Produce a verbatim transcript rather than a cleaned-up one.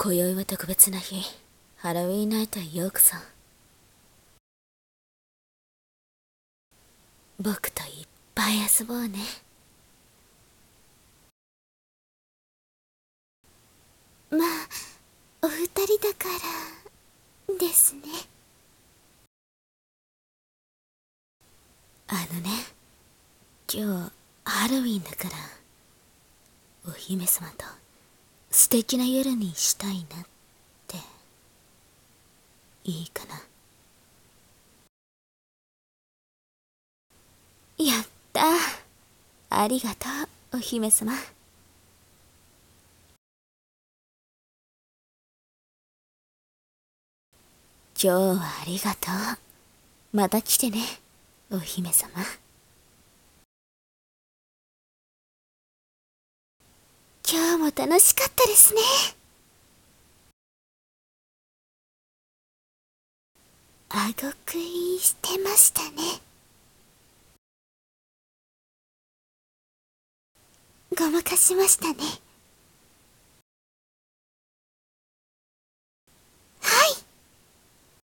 今宵は特別な日、ハロウィーンナイトへようこそ。僕といっぱい遊ぼうね。 まあ、お二人だからですね。 あのね、今日ハロウィンだから、お姫様と素敵な夜にしたいなって。いいかな？やったー。ありがとう、お姫様。今日はありがとう。また来てね、お姫様。 今日も楽しかったですね。あご食いしてましたね。ごまかしましたね。